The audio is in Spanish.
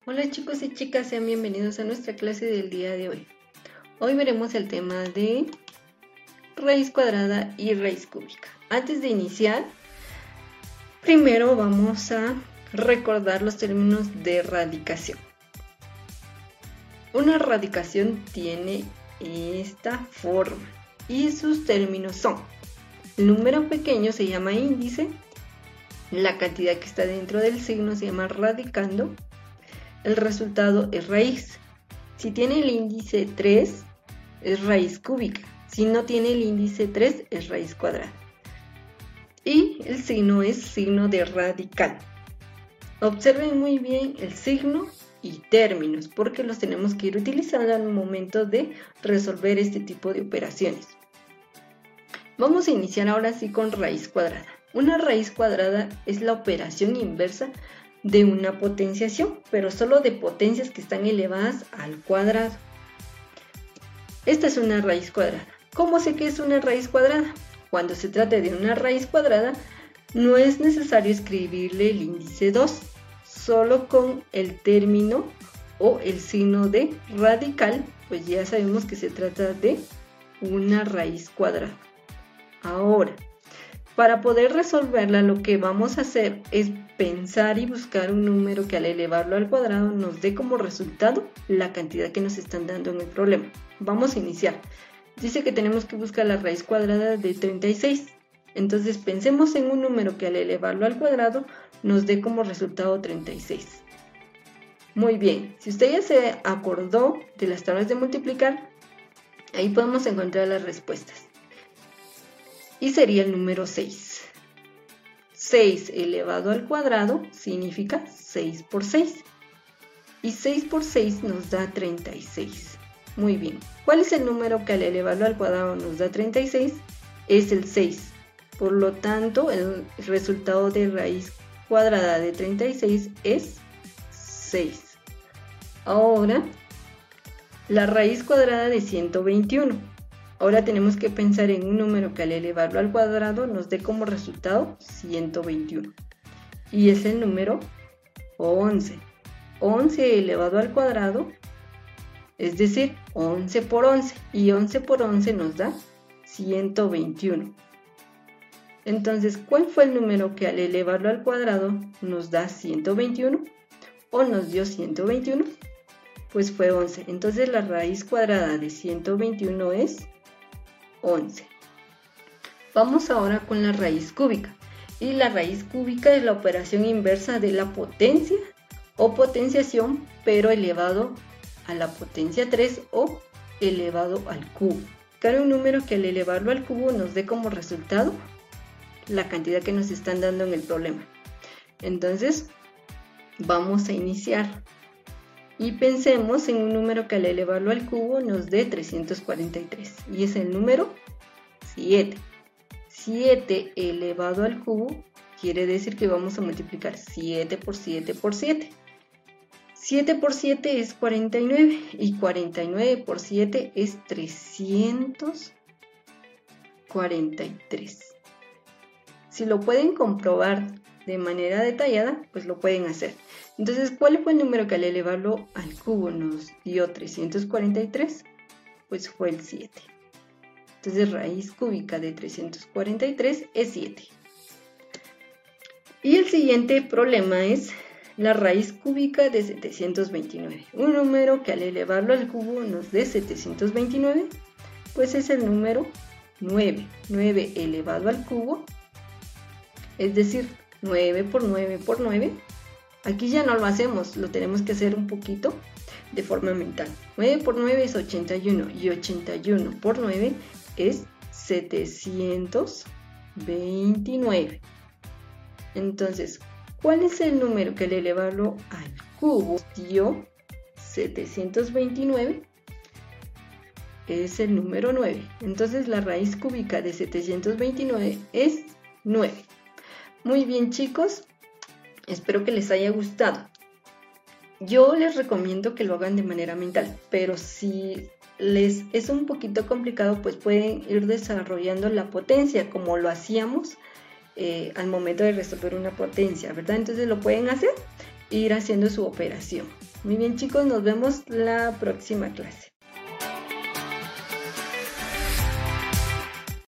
Hola chicos y chicas, sean bienvenidos a nuestra clase del día de hoy. Hoy veremos el tema de raíz cuadrada y raíz cúbica. Antes de iniciar, primero vamos a recordar los términos de radicación. Una radicación tiene esta forma y sus términos son: el número pequeño se llama índice, la cantidad que está dentro del signo se llama radicando, el resultado es raíz. Si tiene el índice 3 es raíz cúbica, si no tiene el índice 3 es raíz cuadrada. Y el signo es signo de radical. Observen muy bien el signo y términos porque los tenemos que ir utilizando al momento de resolver este tipo de operaciones. Vamos a iniciar ahora sí con raíz cuadrada. Una raíz cuadrada es la operación inversa de una potenciación, pero solo de potencias que están elevadas al cuadrado. Esta es una raíz cuadrada. ¿Cómo sé que es una raíz cuadrada? Cuando se trata de una raíz cuadrada, no es necesario escribirle el índice 2, solo con el término o el signo de radical, pues ya sabemos que se trata de una raíz cuadrada. Ahora, para poder resolverla, lo que vamos a hacer es pensar y buscar un número que al elevarlo al cuadrado nos dé como resultado la cantidad que nos están dando en el problema. Vamos a iniciar. Dice que tenemos que buscar la raíz cuadrada de 36. Entonces pensemos en un número que al elevarlo al cuadrado nos dé como resultado 36. Muy bien, si usted ya se acordó de las tablas de multiplicar, ahí podemos encontrar las respuestas. Y sería el número 6. 6 elevado al cuadrado significa 6 por 6. Y 6 por 6 nos da 36. Muy bien. ¿Cuál es el número que al elevarlo al cuadrado nos da 36? Es el 6. Por lo tanto, el resultado de raíz cuadrada de 36 es 6. Ahora, la raíz cuadrada de 121. Ahora tenemos que pensar en un número que al elevarlo al cuadrado nos dé como resultado 121. Y es el número 11. 11 elevado al cuadrado, es decir, 11 por 11. Y 11 por 11 nos da 121. Entonces, ¿cuál fue el número que al elevarlo al cuadrado nos da 121? ¿O nos dio 121? Pues fue 11. Entonces la raíz cuadrada de 121 es 11. Vamos ahora con la raíz cúbica. Y la raíz cúbica es la operación inversa de la potencia o potenciación, pero elevado a la potencia 3 o elevado al cubo. Cada un número que al elevarlo al cubo nos dé como resultado la cantidad que nos están dando en el problema. Entonces, vamos a iniciar. Y pensemos en un número que al elevarlo al cubo nos dé 343. Y es el número 7. 7 elevado al cubo quiere decir que vamos a multiplicar 7 por 7 por 7. 7 por 7 es 49. Y 49 por 7 es 343. Si lo pueden comprobar de manera detallada, pues lo pueden hacer. Entonces, ¿cuál fue el número que al elevarlo al cubo nos dio 343? Pues fue el 7. Entonces, raíz cúbica de 343 es 7. Y el siguiente problema es la raíz cúbica de 729. Un número que al elevarlo al cubo nos dé 729, pues es el número 9. 9 elevado al cubo, es decir, 9 por 9 por 9. Aquí ya no lo hacemos, lo tenemos que hacer un poquito de forma mental. 9 por 9 es 81 y 81 por 9 es 729. Entonces, ¿cuál es el número que al elevarlo al cubo dio 729? Es el número 9. Entonces, la raíz cúbica de 729 es 9. Muy bien, chicos. Espero que les haya gustado. Yo les recomiendo que lo hagan de manera mental, pero si les es un poquito complicado, pues pueden ir desarrollando la potencia como lo hacíamos al momento de resolver una potencia, ¿verdad? Entonces lo pueden hacer e ir haciendo su operación. Muy bien chicos, nos vemos la próxima clase.